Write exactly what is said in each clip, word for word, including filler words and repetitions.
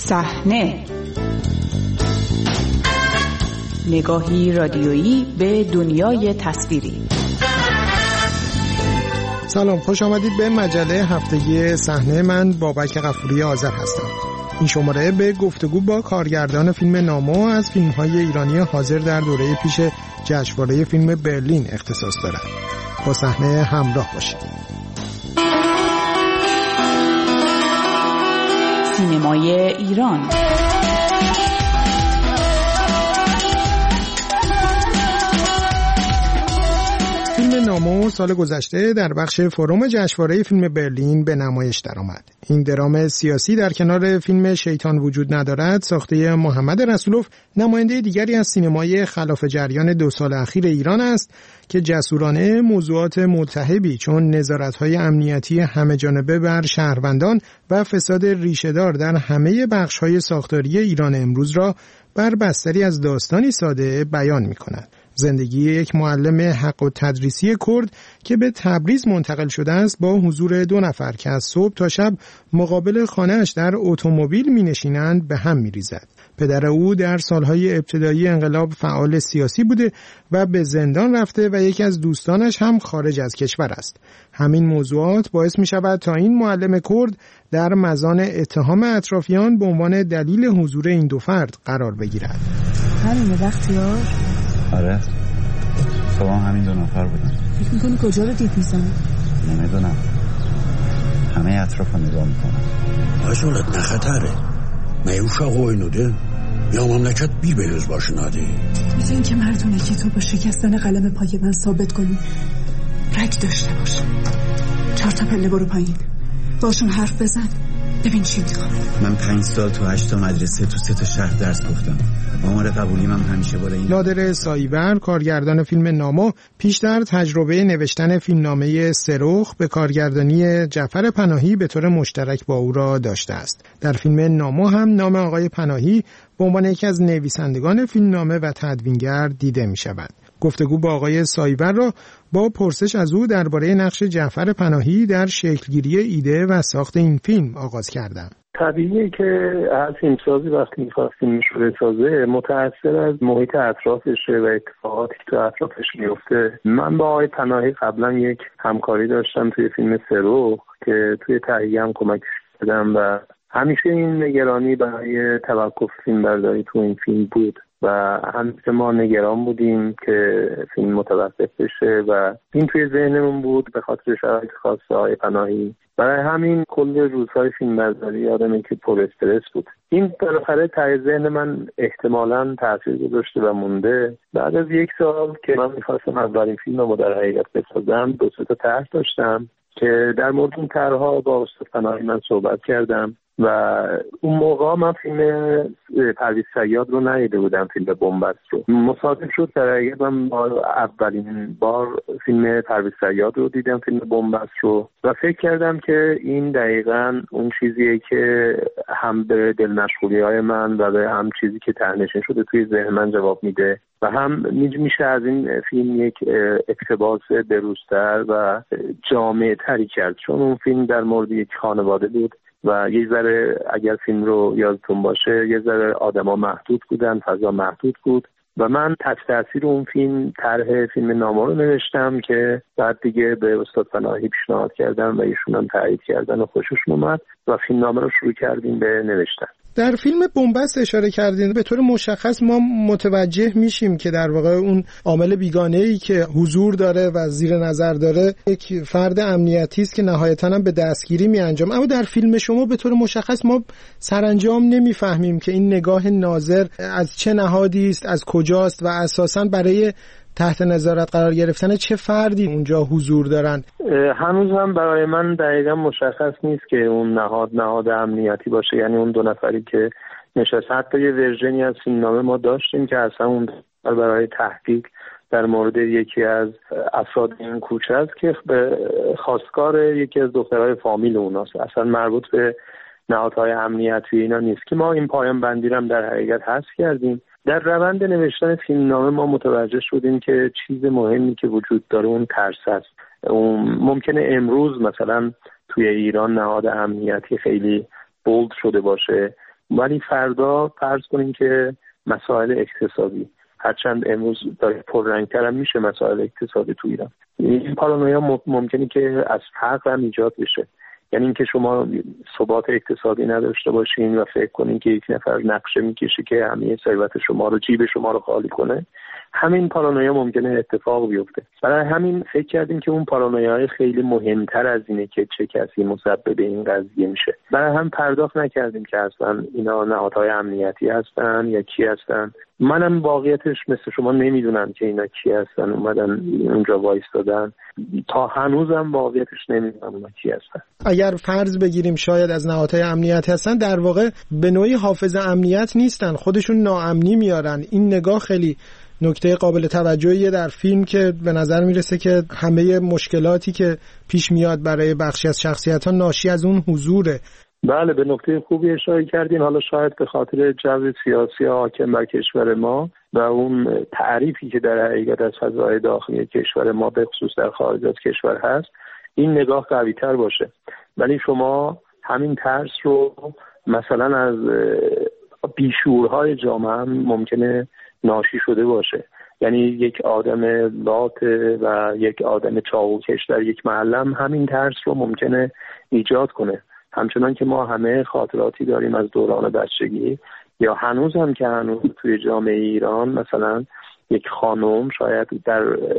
صحنه، نگاهی رادیویی به دنیای تصویری. سلام، خوش آمدید به مجله هفتگی صحنه. من بابک غفوری آذر هستم. این شماره به گفتگو با کارگردان فیلم نامو از فیلم‌های ایرانی حاضر در دوره پیش جشنواره فیلم برلین اختصاص دارد. با صحنه همراه باشید. سینمای ایران. فیلم نامو سال گذشته در بخش فروم جشنواره فیلم برلین به نمایش درآمد. این درام سیاسی در کنار فیلم شیطان وجود ندارد ساخته محمد رسولوف نماینده دیگری از سینمای خلاف جریان دو سال اخیر ایران است که جسورانه موضوعات ملتهبی چون نظارت‌های امنیتی همه جانبه بر شهروندان و فساد ریشه‌دار در همه بخش‌های ساختاری ایران امروز را بر بستری از داستانی ساده بیان می‌کند. زندگی یک معلم حق و تدریسی کرد که به تبریز منتقل شده است با حضور دو نفر که از صبح تا شب مقابل خانه‌اش در اتومبیل می‌نشینند به هم می‌ریزد. پدر او در سالهای ابتدایی انقلاب فعال سیاسی بوده و به زندان رفته و یکی از دوستانش هم خارج از کشور است. همین موضوعات باعث می‌شود تا این معلم کرد در مزان اتهام اطرافیان به عنوان دلیل حضور این دو فرد قرار بگیرد. همین وقتیار؟ آره، صبح همین دو نفر بودن. فکر میکنی کجا رو دید میزنه؟ نمیدونم، همه اطراف رو نگاه میکنم. آشولت نخطره میوشا قوینوده یا مملکت بی بهز باشنادی. مثل این که مردونه که تو با شکستن قلم پای من ثابت کنی رگ داشته باشه. چهار تا پله برو پایین، باشون حرف بزن ببین چی میخوام. من پنج سال تو هشت تا مدرسه تو سه تا شهر درس گفتم. آمار قبولی من همیشه بالا این. نادر سایور کارگردان فیلم نامو پیشتر تجربه نوشتن فیلمنامه سرخ به کارگردانی جعفر پناهی به طور مشترک با او را داشته است. در فیلم نامو هم نام آقای پناهی به عنوان یکی از نویسندگان فیلمنامه و تدوینگر دیده می شود. گفتگو با آقای سایور را با پرسش از او درباره نقش جعفر پناهی در شکلگیری ایده و ساخت این فیلم آغاز کردم. طبیعیه که هر فیلمسازی وقتی میخواد فیلمش رو بسازه متأثر از محیط اطرافشه و اتفاقاتی که تو اطرافش میفته. من با آقای پناهی قبلا یک همکاری داشتم توی فیلم سرخ که توی تهیه هم کمک کردم و همیشه این نگرانی برای توقف فیلم برداری تو این فیلم بود و همیشه ما نگران بودیم که فیلم متوقف بشه و این توی ذهنمون بود به خاطر شرایط خاص آقای پناهی. برای همین کل روزهای فیلم برداری یادمه که پر استرس بود. این بالاخره ته ذهن من احتمالاً تاثیر گذاشته و مونده. بعد از یک سال که من می‌خواستم اولین فیلمم در حقیقت بسازم دو سه تا طرح داشتم که در مورد این طرح‌ها با استاد پناهی من صحبت کردم و اون موقع من فیلم پرویز صیاد رو ندیده بودم، فیلم بنبست رو. مصادف شد در حقیقت من اولین بار فیلم پرویز صیاد رو دیدم، فیلم بنبست رو، و فکر کردم که این دقیقاً اون چیزیه که هم به دل مشغولی‌های من و به هم چیزی که ته‌نشین شده توی ذهن من جواب میده و هم میشه از این فیلم یک اقتباس بروزتر و جامع‌تری کرد، چون اون فیلم در مورد یک خانواده بود و یه ذره اگر فیلم رو یادتون باشه یه ذره آدما محدود بودن، فضا محدود بود و من تحت تاثیر اون فیلم طرح فیلم نامو رو نوشتم که بعد دیگه به استاد پناهی پیشنهاد کردم و ایشون هم تایید کردن و خوششون اومد و فیلم نامه رو شروع کردیم به نوشتن. در فیلم بنبست اشاره کردین، به طور مشخص ما متوجه میشیم که در واقع اون عامل بیگانه‌ای که حضور داره و زیر نظر داره یک فرد امنیتی است که نهایتاً هم به دستگیری میانجام. اما در فیلم شما به طور مشخص ما سرانجام نمیفهمیم که این نگاه ناظر از چه نهادی است، از کجاست و اساساً برای تحت نظارت قرار گرفتن چه فردی اونجا حضور دارن. هنوز هم برای من دقیقا مشخص نیست که اون نهاد نهاد امنیتی باشه، یعنی اون دو نفری که نشست. حتی یه ورژنی از فیلمنامه ما داشتیم که اصلا اون برای تحقیق در مورد یکی از افراد این کوچه است که خواستگار یکی از دخترهای فامیل اوناست، اصلا مربوط به نهادهای امنیتی اینا نیست، که ما این پایان بندی رو در حقیقت حذف کردیم. در روند نوشتن فیلمنامه ما متوجه شدیم که چیز مهمی که وجود داره اون ترس است. ممکنه امروز مثلا توی ایران نهاد امنیتی خیلی بولد شده باشه ولی فردا فرض کنیم که مسائل اقتصادی، هرچند امروز داره پررنگ‌تر هم میشه مسائل اقتصادی تو ایران، این پارانویا ممکنه که از فقر هم ایجاد بشه. یعنی اینکه شما ثبات اقتصادی نداشته باشین و فکر کنین که یک نفر نقشه میکشه که همه ثروت شما رو، جیب شما رو خالی کنه، همین پارانویا ممکنه اتفاق بیفته. برای همین فکر کردیم که اون پارانویاهای خیلی مهمتر از اینه که چه کسی مسبب این قضیه میشه. برای هم پرداخت نکردیم که اصلا اینا نهادهای امنیتی هستن یا کی هستن. منم واقعیتش مثل شما نمیدونم که اینا کی هستن، اومدن اونجا وایستادن، تا هنوزم واقعیتش نمیدونم اونا کی هستن. اگر فرض بگیریم شاید از نهادهای امنیت هستن، در واقع به نوعی حافظ امنیت نیستن، خودشون ناامنی میارن. این نگاه خیلی نکته قابل توجهیه در فیلم که به نظر میرسه که همه مشکلاتی که پیش میاد برای بخشی از شخصیت‌ها ناشی از اون حضوره. بله، به نکته خوبی اشاره کردین. حالا شاید به خاطر جو سیاسی حاکم بر کشور ما و اون تعریفی که در حقیقت از فضای داخلی کشور ما به خصوص در خارج از کشور هست، این نگاه قوی‌تر باشه. ولی شما همین ترس رو مثلا از بیشعورهای جامعه هم ممکنه ناشی شده باشه. یعنی یک آدم لاته و یک آدم چاقوکش در یک محله هم همین ترس رو ممکنه ایجاد کنه. همچنان که ما همه خاطراتی داریم از دوران بچگی، یا هنوز هم که هنوز توی جامعه ایران مثلا یک خانم شاید در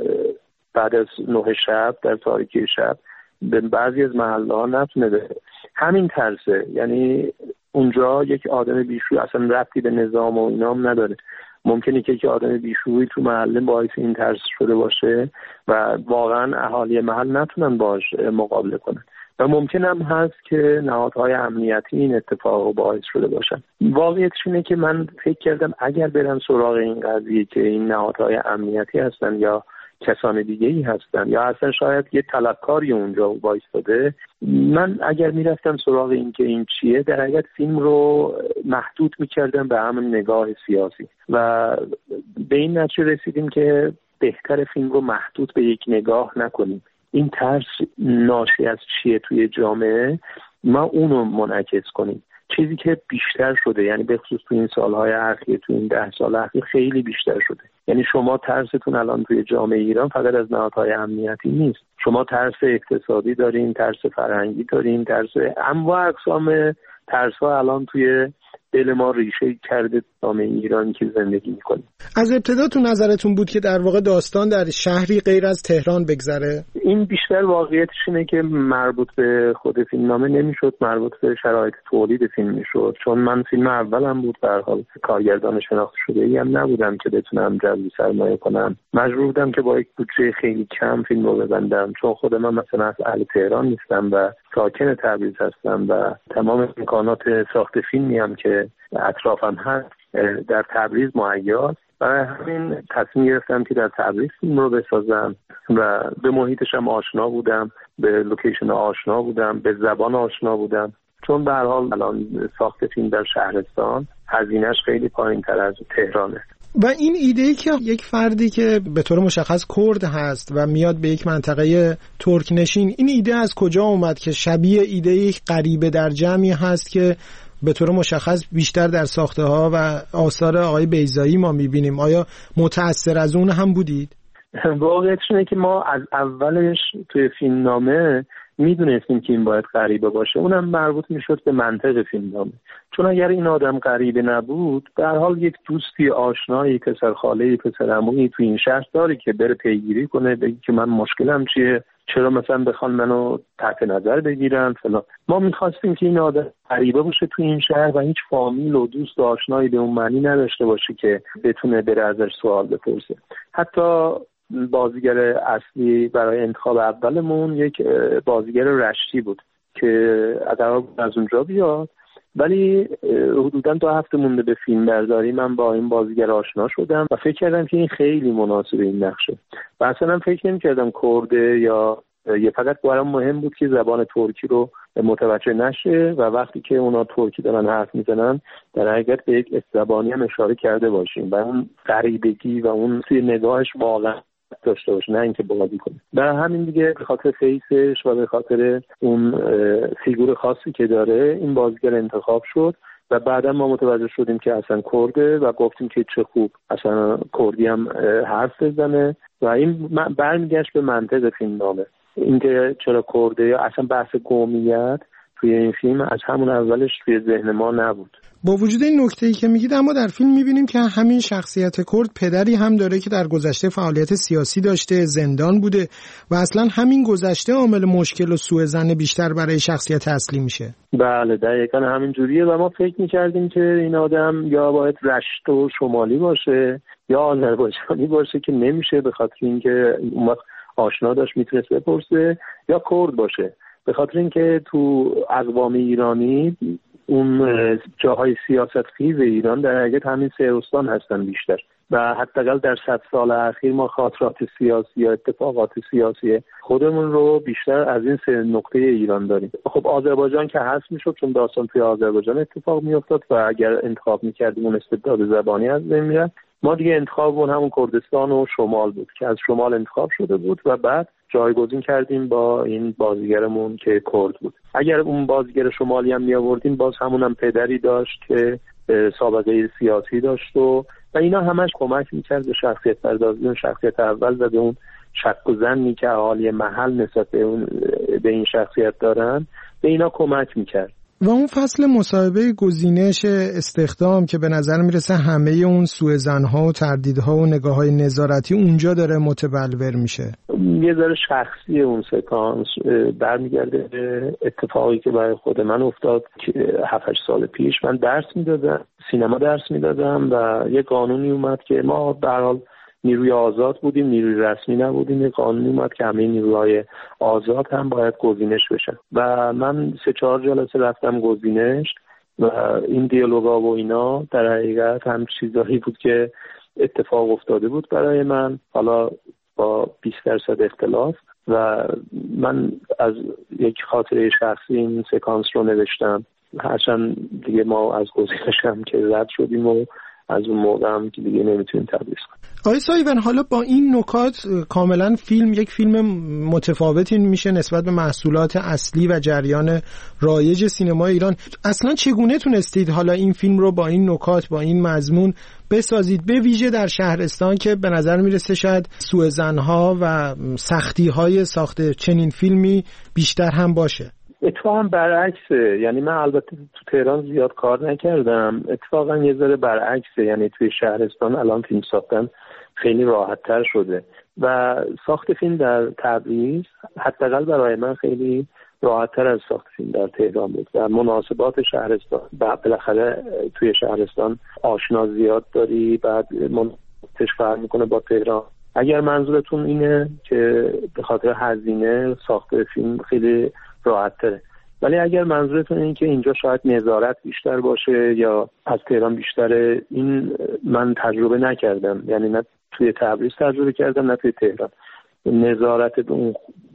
بعد از نه شب در تاریکی شب به بعضی از محله ها نتونه بره. همین ترسه. یعنی اونجا یک آدم بیشوری اصلا ربطی به نظام و اینا هم نداره. ممکنه که یک آدم بیشوری تو محله باعث این ترس شده باشه و واقعا اهالی محل نتونن باش مقابله کنن. و ممکن هم هست که نهادهای امنیتی این اتفاق رو باعث شده باشن. واقعیتش اینه که من فکر کردم اگر برم سراغ این قضیه که این نهادهای امنیتی هستن یا کسان دیگه ای هستن یا اصلا شاید یه طلبکاری اونجا وایستاده، من اگر میرفتم سراغ این که این چیه، در حقیقت فیلم رو محدود میکردم به همون نگاه سیاسی و به این نتیجه رسیدیم که بهتر فیلم رو محدود به یک نگاه نکنیم. این ترس ناشی از چیه توی جامعه، ما اونو منعکس کنیم. چیزی که بیشتر شده، یعنی به خصوص تو این سالهای اخیر، تو این ده سال اخیر خیلی بیشتر شده. یعنی شما ترستون الان توی جامعه ایران فقط از نهادهای امنیتی نیست. شما ترس اقتصادی دارین، ترس فرهنگی دارین، ترس انواع اقسام ترس‌ها الان توی دل ما ریشه کرده جامعه ایرانی که زندگی می‌کنیم. از ابتدا تو نظرتون بود که در واقع داستان در شهری غیر از تهران بگذره؟ این بیشتر واقعیتش اینه که مربوط به خود فیلمنامه نمیشد، مربوط به شرایط تولید فیلم میشد. چون من فیلم اولم بود، به هر حال کارگردان شناخته شده‌ای هم نبودم که بتونم جذب سرمایه کنم. مجبور بودم که با یک بودجه خیلی کم فیلم رو ببندم، چون خود من مثلا از اهل تهران نیستم و ساکن تبریز هستم و تمام امکانات ساخت فیلمی هم که اطرافم هست در تبریز مهیاست. برای همین تصمیم گرفتم که در تبریز فیلم رو بسازم و به محیطش هم آشنا بودم، به لوکیشن آشنا بودم، به زبان آشنا بودم. چون به هر حال الان ساخت فیلم در شهرستان هزینه‌اش خیلی پایین‌تر از تهرانه. و این ایده‌ای که یک فردی که به طور مشخص کرد هست و میاد به یک منطقه ترک نشین، این ایده از کجا اومد که شبیه ایده‌ای غریبه در جمعی هست که به طور مشخص بیشتر در ساخته ها و آثار آقای بیضایی ما میبینیم؟ آیا متأثر از اون هم بودید؟ واقعیتش اینه که ما از اولش توی فیلمنامه میدونستیم که این باید غریبه باشه. اونم مربوط میشد به منطق فیلمنامه. چون اگر این آدم غریبه نبود، به هر حال یک دوستی آشنایی، پسر خاله‌ای، پسر عمویی تو این شهر داره که بره پیگیری کنه، بگه که من مشکلم چیه، چرا مثلا بخوان منو تحت نظر بگیرن فلان. ما میخواستیم که این آدم غریبه باشه تو این شهر و هیچ فامیل و دوست و آشنایی به اون معنی نداشته باشه که بتونه بره ازش سوال بپرسه. حتی بازیگر اصلی برای انتخاب اولمون یک بازیگر رشتی بود که از اونجا بیاد، ولی حدوداً دو هفته مونده به فیلم برداری من با این بازیگر آشنا شدم و فکر کردم که این خیلی مناسب این نقشه و اصلا فکر نمی‌کردم کرده یا یه فقط برام مهم بود که زبان ترکی رو متوجه نشه و وقتی که اونا ترکی دارن حرف میزنن در حقیقت به یک زبانی هم اشاره کرده باشیم و اون غریبگی و اون توی نگاهش واقعا داشته باشه، نه اینکه بازی کنه. برای همین دیگه به خاطر فیسش و به خاطر اون فیگور خاصی که داره این بازیگر انتخاب شد و بعدا ما متوجه شدیم که اصلا کرده و گفتیم که چه خوب اصلا کردی هم حرف بزنه و این برمیگشت به منطق فیلم نامه، اینکه چرا کرده یا اصلا بحث قومیت توی این فیلم از همون اولش توی ذهن ما نبود. با وجود این نکته‌ای که میگید اما در فیلم میبینیم که همین شخصیت کرد پدری هم داره که در گذشته فعالیت سیاسی داشته، زندان بوده و اصلا همین گذشته عامل مشکل و سوء ظن بیشتر برای شخصیت اصلی میشه. بله دقیقاً همین جوریه و ما فکر میکردیم که این آدم یا باید رشت و شمالی باشه یا آذربایجانی باشه که نمیشه، به خاطر اینکه اون وقت آشنا داشت میتونست بپرسه، یا کرد باشه به خاطر اینکه تو اقوام ایرانی اون جاهای سیاست خیز ایران در حقیقت همین سه استان هستن بیشتر و حداقل در صد سال اخیر ما خاطرات سیاسی یا اتفاقات سیاسی خودمون رو بیشتر از این سه نقطه ایران داریم. خب آذربایجان که هست میشد چون داستان توی آذربایجان اتفاق میافتاد و اگر انتخاب میکردیم اون استبداد زبانی از بین میرفت. ما دیگه انتخابمون همون کردستان و شمال بود که از شمال انتخاب شده بود و بعد جایگزین کردیم با این بازیگرمون که کرد بود. اگر اون بازیگر شمالی هم می آوردیم باز همون هم پدری داشت که سابقه سیاسی داشت و و اینا همش کمک میکرد به شخصیت پردازی اون شخصیت اول و به اون شک و ظنی که اهالی محل نسبت به اون به این شخصیت دارن به اینا کمک میکرد. و اون فصل مصاحبه گزینش استخدام که به نظر میرسه همه اون سوء ظن‌ها و تردیدها و نگاه‌های نظارتی اونجا داره متبلور میشه. یه ذره شخصی اون سکانس برمیگرده به اتفاقی که برای خود من افتاد که هفت هشت سال پیش. من درس میدادم، سینما درس میدادم و یه قانونی اومد که ما به هر حال نیروی آزاد بودیم، نیروی رسمی نبودیم. یه قانونی اومد که همه نیروهای آزاد هم باید گزینش بشن و من سه چهار جلسه رفتم گزینش و این دیالوگا و اینا در حقیقت هم چیزایی بود که اتفاق افتاده بود برای من، حالا با بیست درصد اختلاف، و من از یک خاطره شخصی این سکانس رو نوشتم. هرچند دیگه ما از گزینش هم که رد شدیم و از اون موقع هم که دیگه نمیتونیم تدریس کنیم. آقای سایون، حالا با این نکات کاملا فیلم یک فیلم متفاوتی میشه نسبت به محصولات اصلی و جریان رایج سینما ایران. اصلا چگونه تونستید حالا این فیلم رو با این نکات، با این مضمون بسازید، به ویژه در شهرستان که به نظر میرسه شاید سوء ظن‌ها و سختی‌های ساخت چنین فیلمی بیشتر هم باشه؟ اتفاقا برعکسه، یعنی من البته تو تهران زیاد کار نکردم، اتفاقا یه ذره برعکسه، یعنی توی شهرستان الان فیلم ساختن خیلی راحت تر شده و ساخت فیلم در تبریز حداقل برای من خیلی راحت تر از ساخت فیلم در تهران بود. در مناسبات شهرستان بالاخره توی شهرستان آشنا زیاد داری، بعد مناسبتش فرق میکنه با تهران. اگر منظورتون اینه که به خاطر هزینه ساخت فیلم خیلی راحت تره، ولی اگر منظورتون این که اینجا شاید نظارت بیشتر باشه یا از تهران بیشتره، این من تجربه نکردم، یعنی نه توی تبریز تجربه کردم نه توی تهران. نظارت به اون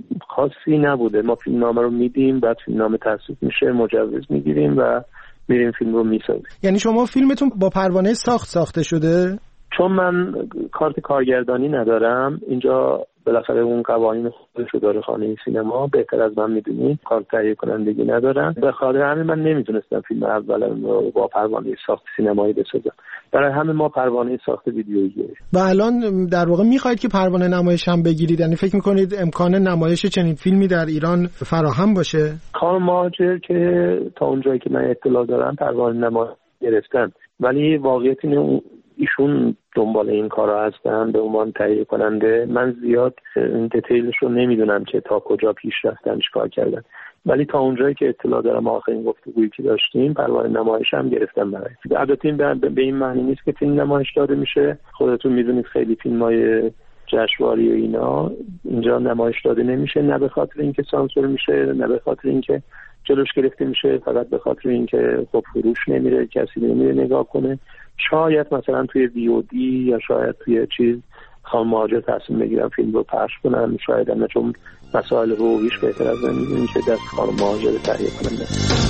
خاصی نبوده. ما فیلمنامه رو میدیم، بعد فیلمنامه تصویب میشه، مجوز میگیریم و میریم فیلم رو میسازیم. یعنی شما فیلمتون با پروانه ساخت ساخته شده؟ چون من کارت کارگردانی ندارم، اینجا بالاخره اون قوانین خودشو داره خانه سینما، بهتر از من میدونی، کارت تهیه کنندگی ندارم. به خاطر همین من نمیتونستم فیلم اولم رو با پروانه ساخت سینمایی بسازم. برای همین ما پروانه ساخت ویدیویی گرفتیم. و الان در واقع میخواید که پروانه نمایش هم بگیرید؟ یعنی فکر میکنید امکان نمایش چنین فیلمی در ایران فراهم باشه؟ خانم مهاجر که تا اونجایی که من اطلاع دارم پروانه نمایش گرفتن، ولی واقعیت اینه ایشون دنبال این کارا هستن به عنوان تهیه کننده. من زیاد این دیتیلش رو نمیدونم که تا کجا پیش رفتن، چیکار کردن، ولی تا اونجایی که اطلاع دارم آخرین گفتگویی که داشتیم پروانه نمایش هم گرفتم برای. البته این به این معنی نیست که فیلم نمایش داده میشه. خودتون میدونید خیلی فیلم‌های جشنواره و اینا اینجا نمایش داده نمیشه، نه به خاطر اینکه سانسور میشه، نه به خاطر اینکه جلوش گرفته میشه، فقط به خاطر اینکه خب فروش نمیره، کسی نمیره نگاه کنه. شاید مثلا توی وی او دی یا شاید توی چیز خانم مهاجر تصمیم بگیرن فیلم رو پخش کنن، شاید هم نه، چون مسائل حقوقیش بهتر از من میدونین که دست خانم مهاجر تهیه کننده.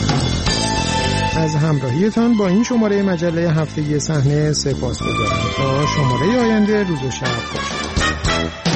از همراهیتان با این شماره مجله هفتگی صحنه سپاسگزارم. تا شماره آینده روز و شب باشید.